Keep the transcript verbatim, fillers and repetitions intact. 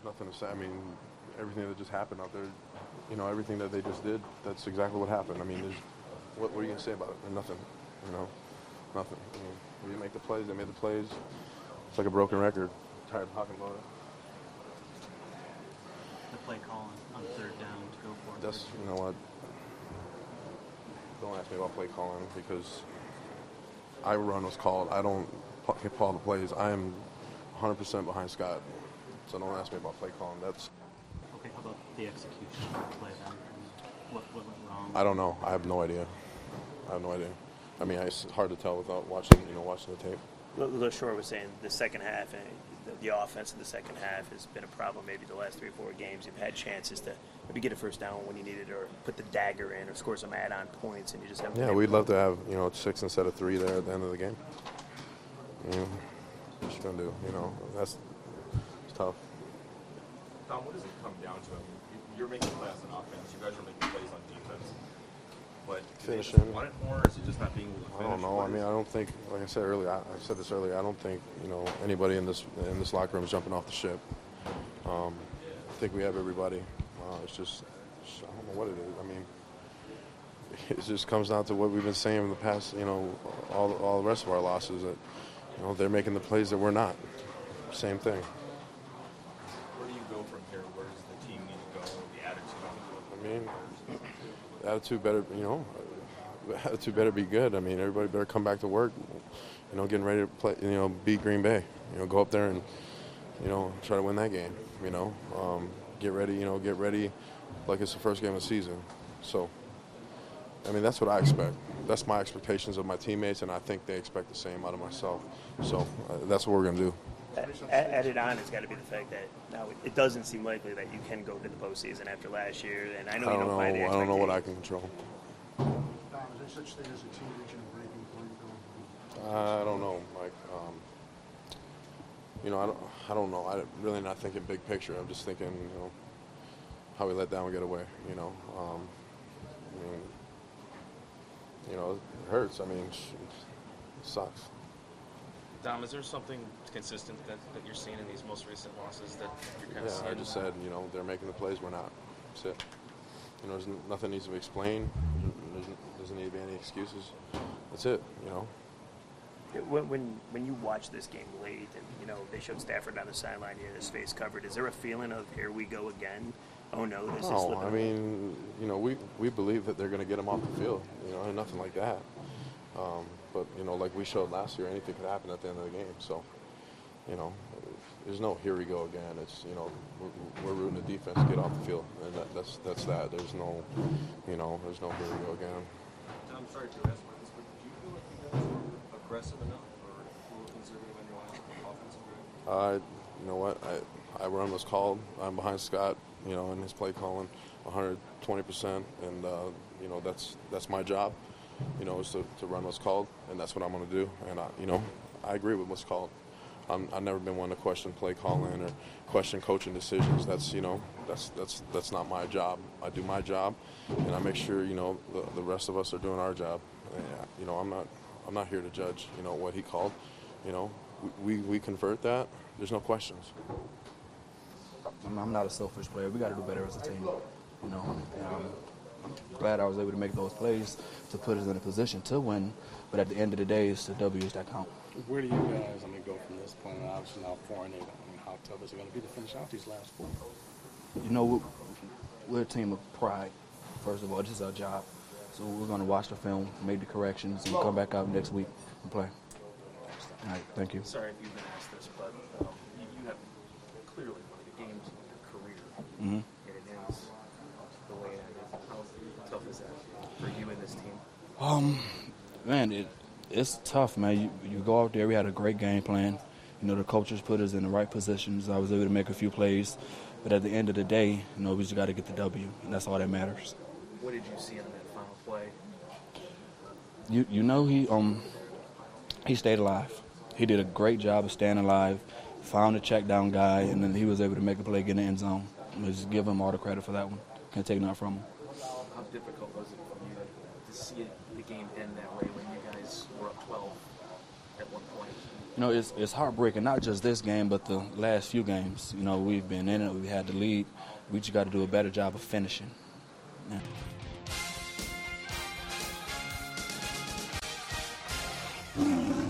there's nothing to say. I mean, everything that just happened out there, you know, everything that they just did, that's exactly what happened. I mean, there's, what, what are you going to say about it? There's nothing, you know, nothing. I mean, we make the plays, they made the plays. It's like a broken record. I'm tired of talking about it. The play call on third down to go for it. That's, you know what, don't ask me about play calling because I run what's called. I don't call the plays. I am one hundred percent behind Scott. So don't ask me about play calling. That's okay. How about the execution of the play then? What, what went wrong? I don't know. I have no idea. I have no idea. I mean, it's hard to tell without watching, you know, watching the tape. LaShore was saying the second half, and the, the offense in the second half has been a problem. Maybe the last three or four games, you've had chances to maybe get a first down when you needed, or put the dagger in, or score some add-on points, and you just haven't. Yeah, we'd love to have, you know, six instead of three there at the end of the game. You know, what you gonna do? You know, that's it's tough. Tom, what does it come down to? I mean, you're making plays on offense. You guys are making plays on defense. But finishing. Want it more, or is it just not being able to finish? I don't know. I mean, I don't think, like I said earlier, I, I said this earlier. I don't think, you know, anybody in this in this locker room is jumping off the ship. Um, I think we have everybody. Uh, it's just, I don't know what it is. I mean, it just comes down to what we've been saying in the past. You know, all all the rest of our losses that, you know, they're making the plays that we're not. Same thing. Where do you go from here? Where does the team need to go? The attitude. I mean, the attitude better, you know, the attitude better be good. I mean, everybody better come back to work. You know, getting ready to play. You know, beat Green Bay. You know, go up there and, you know, try to win that game. You know, um, get ready. You know, get ready like it's the first game of the season. So, I mean, that's what I expect. That's my expectations of my teammates, and I think they expect the same out of myself. So uh, that's what we're going to do. Added on, it's got to be the fact that now it doesn't seem likely that you can go to the postseason after last year. And I know I you don't don't know. buy the I don't know what I can control. Dom, is there such thing as a team reaching a breaking point? I don't know, Mike. Um, you know, I don't. I don't know. I'm really not thinking big picture. I'm just thinking, you know, how we let that one get away. You know, um, I mean, you know, it hurts. I mean, it sucks. Dom, is there something consistent that, that you're seeing in these most recent losses that you're kind of Yeah, seeing? I just said, you know, they're making the plays. We're not. That's it. You know, there's n- nothing needs to be explained. There doesn't need to be any excuses. That's it. You know. When, when when you watch this game late, and you know they showed Stafford on the sideline, he had his face covered. Is there a feeling of here we go again? Oh no, this is No, slipping I mean, you know, we we believe that they're going to get him off the field. You know, and nothing like that. Um, but you know, like we showed last year, anything could happen at the end of the game. So, you know, there's no here we go again. It's, you know, we're, we're rooting the defense to get off the field, and that, that's that's that. There's no, you know, there's no here we go again. I'm sorry to ask about this, but do you feel like you guys were aggressive enough or a little conservative on your offensive game? Uh, you know what? I I run what's called. I'm behind Scott, you know, in his play calling, one hundred twenty percent, and uh, you know that's that's my job. You know, is to, to run what's called, and that's what I'm going to do. And I, you know, I agree with what's called. I'm, I've never been one to question play calling or question coaching decisions. That's, you know, that's that's that's not my job. I do my job, and I make sure, you know, the, the rest of us are doing our job. And, you know, I'm not I'm not here to judge, you know, what he called. You know, we we, we convert that. There's no questions. I'm, I'm not a selfish player. We got to do better as a team. You know, and I'm glad I was able to make those plays to put us in a position to win. But at the end of the day, it's the W's that count. Where do you guys, I mean, go from this point? And obviously now four and eight. I mean, how tough is it going to be to finish out these last four? You know, we're, we're a team of pride. First of all, this is our job. So we're going to watch the film, make the corrections, and come back out next week and play. All right, thank you. Sorry if you've been asked this, but um, you, you have clearly one of the games of your career, Mm-hmm. and it ends the way it ended. How tough is that for you and this team? Um, man, it it's tough, man. You you go out there. We had a great game plan. You know, the coaches put us in the right positions. I was able to make a few plays, but at the end of the day, you know, we just got to get the W, and that's all that matters. What did you see on that final play? You you know he um he stayed alive. He did a great job of staying alive. Found a check down guy, and then he was able to make a play, get in the end zone. Just give him all the credit for that one. Can't take nothing from him. How difficult was it for you to see the game end that way when you guys were up twelve at one point? you know, it's it's heartbreaking. Not just this game, but the last few games. You know, we've been in it. We've had the lead. We just got to do a better job of finishing. Yeah.